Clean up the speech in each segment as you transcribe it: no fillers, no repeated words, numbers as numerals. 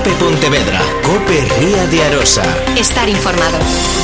COPE Pontevedra, COPE Ría de Arosa. Estar informado.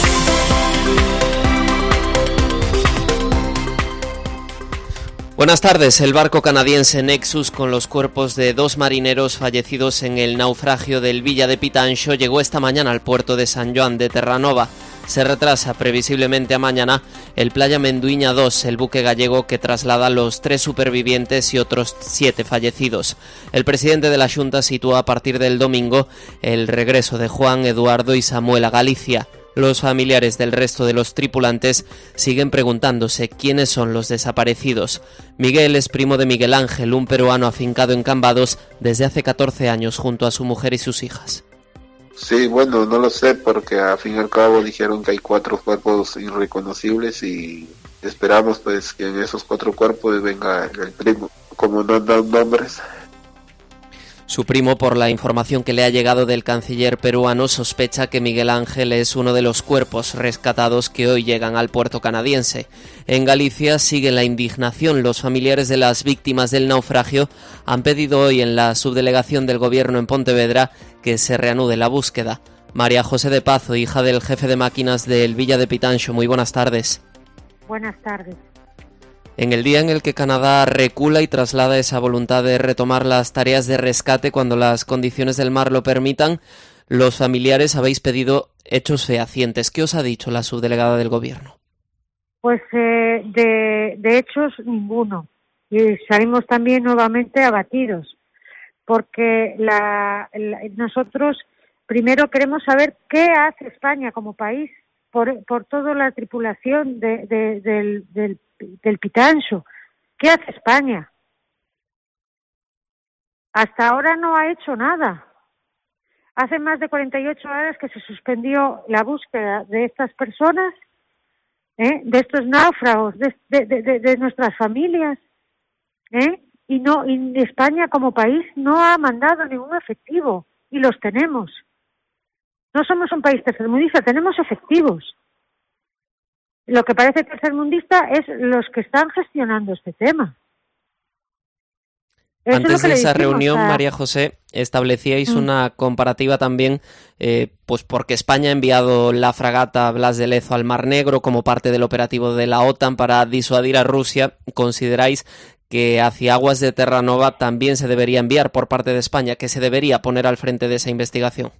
Buenas tardes. El barco canadiense Nexus, con los cuerpos de 2 marineros fallecidos en el naufragio del Villa de Pitanxo, llegó esta mañana al puerto de San Joan de Terranova. Se retrasa previsiblemente a mañana el Playa Menduiña 2, el buque gallego que traslada los 3 supervivientes y otros 7 fallecidos. El presidente de la Xunta sitúa a partir del domingo el regreso de Juan, Eduardo y Samuel a Galicia. Los familiares del resto de los tripulantes siguen preguntándose quiénes son los desaparecidos. Miguel es primo de Miguel Ángel, un peruano afincado en Cambados desde hace 14 años junto a su mujer y sus hijas. Sí, bueno, no lo sé porque al fin y al cabo dijeron que hay 4 cuerpos irreconocibles y esperamos pues que en esos 4 cuerpos venga el primo. Como no dan nombres. Su primo, por la información que le ha llegado del canciller peruano, sospecha que Miguel Ángel es uno de los cuerpos rescatados que hoy llegan al puerto canadiense. En Galicia sigue la indignación. Los familiares de las víctimas del naufragio han pedido hoy en la subdelegación del Gobierno en Pontevedra que se reanude la búsqueda. María José de Pazo, hija del jefe de máquinas del Villa de Pitanxo, muy buenas tardes. Buenas tardes. En el día en el que Canadá recula y traslada esa voluntad de retomar las tareas de rescate cuando las condiciones del mar lo permitan, los familiares habéis pedido hechos fehacientes. ¿Qué os ha dicho la subdelegada del Gobierno? Pues de hechos ninguno. Y salimos también nuevamente abatidos, porque nosotros primero queremos saber qué hace España como país por toda la tripulación del Pitanxo. ¿Qué hace España? Hasta ahora no ha hecho nada. Hace más de 48 horas que se suspendió la búsqueda de estas personas, de estos náufragos, de nuestras familias, y España como país no ha mandado ningún efectivo, y los tenemos. No somos un país tercermundista, tenemos efectivos. Lo que parece tercermundista es los que están gestionando este tema. Antes de esa reunión, María José, establecíais una comparativa también, pues porque España ha enviado la fragata Blas de Lezo al Mar Negro como parte del operativo de la OTAN para disuadir a Rusia. ¿Consideráis que hacia aguas de Terranova también se debería enviar por parte de España, que se debería poner al frente de esa investigación?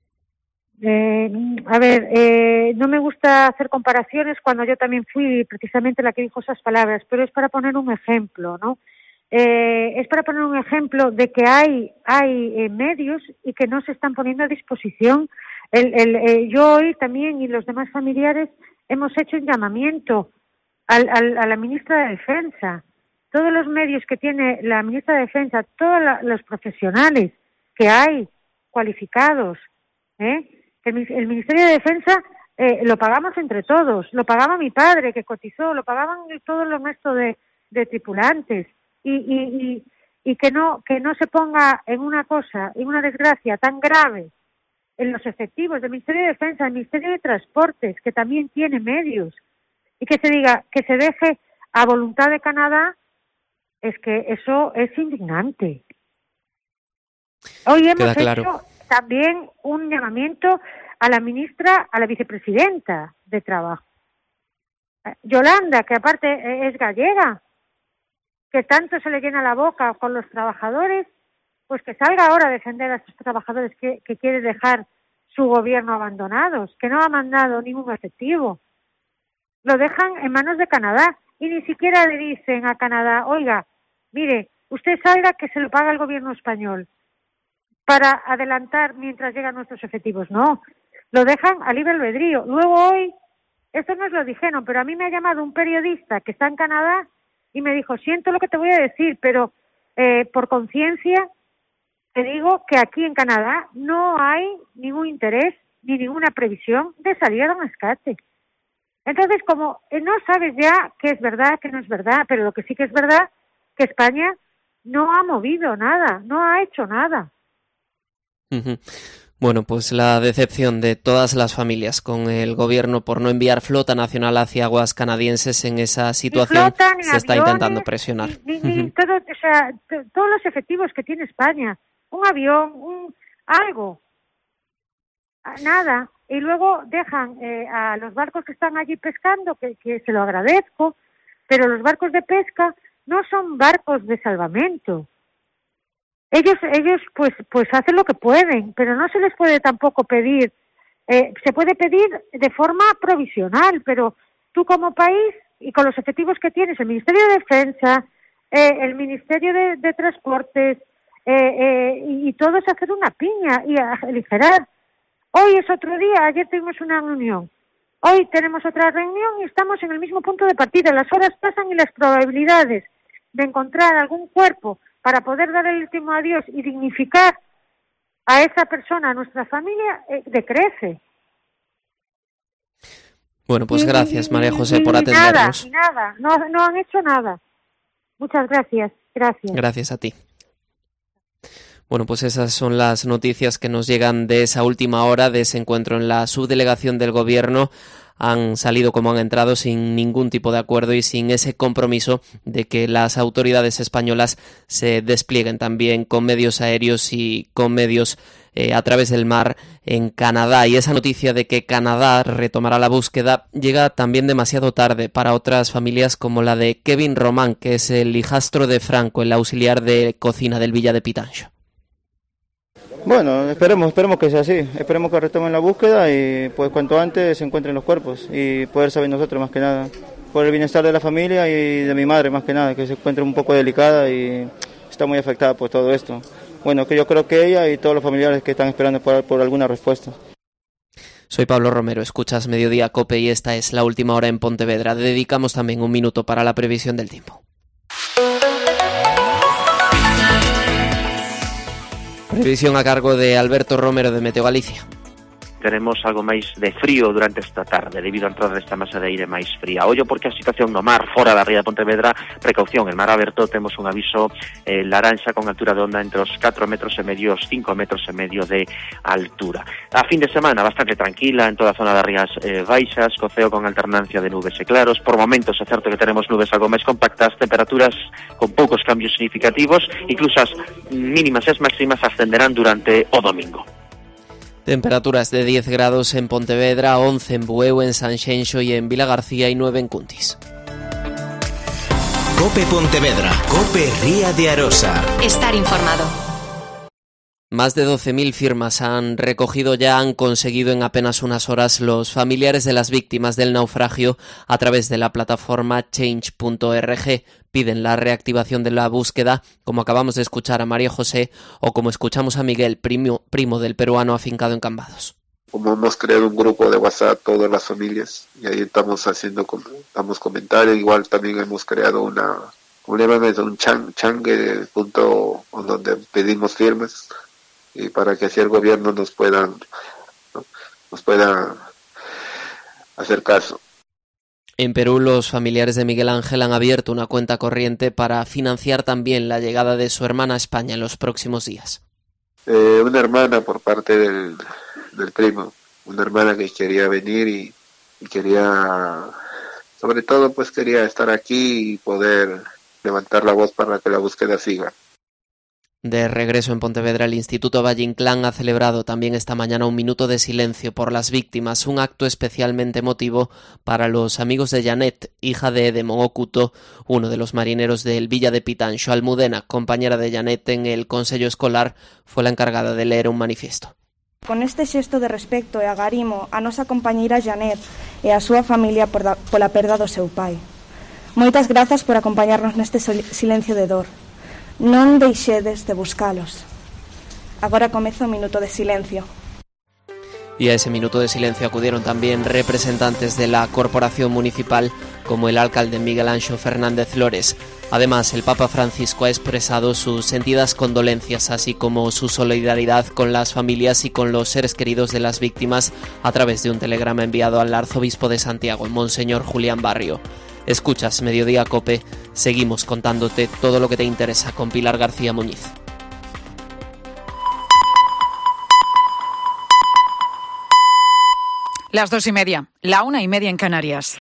No me gusta hacer comparaciones cuando yo también fui precisamente la que dijo esas palabras, pero es para poner un ejemplo, ¿no? Es para poner un ejemplo de que hay medios y que no se están poniendo a disposición. Yo hoy también y los demás familiares hemos hecho un llamamiento a la ministra de Defensa. Todos los medios que tiene la ministra de Defensa, todos los profesionales que hay cualificados, el Ministerio de Defensa lo pagamos entre todos, lo pagaba mi padre que cotizó, lo pagaban todos los restos de tripulantes y que no se ponga en una cosa, en una desgracia tan grave en los efectivos del Ministerio de Defensa, del Ministerio de Transportes, que también tiene medios, y que se diga que se deje a voluntad de Canadá, es que eso es indignante. Hoy hemos hecho también un llamamiento a la ministra, a la vicepresidenta de Trabajo, Yolanda, que aparte es gallega, que tanto se le llena la boca con los trabajadores, pues que salga ahora a defender a estos trabajadores que quiere dejar su gobierno abandonados, que no ha mandado ningún efectivo. Lo dejan en manos de Canadá y ni siquiera le dicen a Canadá, oiga, mire, usted salga que se lo paga el gobierno español para adelantar mientras llegan nuestros efectivos. No, lo dejan a libre albedrío. Luego hoy, esto nos lo dijeron, pero a mí me ha llamado un periodista que está en Canadá y me dijo, siento lo que te voy a decir, pero por conciencia te digo que aquí en Canadá no hay ningún interés ni ninguna previsión de salir a un rescate. Entonces, como no sabes ya qué es verdad, qué no es verdad, pero lo que sí que es verdad, que España no ha movido nada, no ha hecho nada. Bueno, pues la decepción de todas las familias con el gobierno por no enviar flota nacional hacia aguas canadienses en esa situación. Ni flota, ni se aviones, está intentando presionar. Todos los efectivos que tiene España, un avión, algo. Nada. Y luego dejan a los barcos que están allí pescando, que se lo agradezco, pero los barcos de pesca no son barcos de salvamento. Ellos pues hacen lo que pueden, pero no se les puede tampoco pedir. Se puede pedir de forma provisional, pero tú como país y con los efectivos que tienes, el Ministerio de Defensa, el Ministerio de Transportes, y todos hacer una piña y aligerar. Hoy es otro día, ayer tuvimos una reunión, hoy tenemos otra reunión y estamos en el mismo punto de partida. Las horas pasan y las probabilidades de encontrar algún cuerpo para poder dar el último adiós y dignificar a esa persona, a nuestra familia, decrece. Bueno, pues gracias, María José, por atendernos. Nada, no han hecho nada. Muchas gracias. Gracias a ti. Bueno, pues esas son las noticias que nos llegan de esa última hora, de ese encuentro en la subdelegación del Gobierno. Han salido como han entrado, sin ningún tipo de acuerdo y sin ese compromiso de que las autoridades españolas se desplieguen también con medios aéreos y con medios a través del mar en Canadá. Y esa noticia de que Canadá retomará la búsqueda llega también demasiado tarde para otras familias como la de Kevin Román, que es el hijastro de Franco, el auxiliar de cocina del Villa de Pitanxo. Bueno, esperemos que sea así, esperemos que retomen la búsqueda y pues cuanto antes se encuentren los cuerpos y poder saber nosotros más que nada, por el bienestar de la familia y de mi madre más que nada, que se encuentra un poco delicada y está muy afectada por todo esto. Bueno, que yo creo que ella y todos los familiares que están esperando por alguna respuesta. Soy Pablo Romero, escuchas Mediodía COPE y esta es la última hora en Pontevedra. Dedicamos también un minuto para la previsión del tiempo. Previsión a cargo de Alberto Romero de Meteo Galicia. Teremos algo máis de frío durante esta tarde debido a entrada desta masa de aire máis fría. Ollo porque a situación no mar fora da ría de Pontevedra, precaución, el mar aberto, temos un aviso laranxa con altura de onda entre os 4,5 metros e os 5,5 metros de altura. A fin de semana bastante tranquila en toda a zona das rías baixas, co ceo con alternancia de nubes e claros. Por momentos é certo que teremos nubes algo máis compactas, temperaturas con poucos cambios significativos, incluso as mínimas e as máximas ascenderán durante o domingo. Temperaturas de 10 grados en Pontevedra, 11 en Bueu, en Sanxenxo y en Vilagarcía y 9 en Cuntis. COPE Pontevedra, COPE Ría de Arosa. Estar informado. Más de 12.000 firmas han conseguido en apenas unas horas los familiares de las víctimas del naufragio a través de la plataforma change.org. Piden la reactivación de la búsqueda, como acabamos de escuchar a María José o como escuchamos a Miguel, primo del peruano afincado en Cambados. Como hemos creado un grupo de WhatsApp, todas las familias, y ahí estamos comentarios. Igual también hemos creado un changue.org donde pedimos firmas, y para que así el gobierno nos pueda hacer caso. En Perú, los familiares de Miguel Ángel han abierto una cuenta corriente para financiar también la llegada de su hermana a España en los próximos días. Una hermana por parte del primo, una hermana que quería venir y quería, sobre todo pues quería estar aquí y poder levantar la voz para que la búsqueda siga. De regreso en Pontevedra, el Instituto Valle Inclán ha celebrado también esta mañana un minuto de silencio por las víctimas, un acto especialmente emotivo para los amigos de Janet, hija de Edemón Ocuto, uno de los marineros del Villa de Pitanxo. Almudena, compañera de Janet en el Consello Escolar, fue la encargada de leer un manifiesto. Con este xesto de respecto e agarimo a nosa compañeira Janet e a súa familia pola perda do seu pai. Moitas grazas por acompañarnos neste silencio de dor. Non deixedes de buscalos. Agora comeza o minuto de silencio. Y a ese minuto de silencio acudieron también representantes de la corporación municipal, como el alcalde Miguel Anxo Fernández Lores. Además, el Papa Francisco ha expresado sus sentidas condolencias, así como su solidaridad con las familias y con los seres queridos de las víctimas a través de un telegrama enviado al arzobispo de Santiago, Monseñor Julián Barrio. Escuchas Mediodía COPE, seguimos contándote todo lo que te interesa con Pilar García Muñiz. Las 2:30, la 1:30 en Canarias.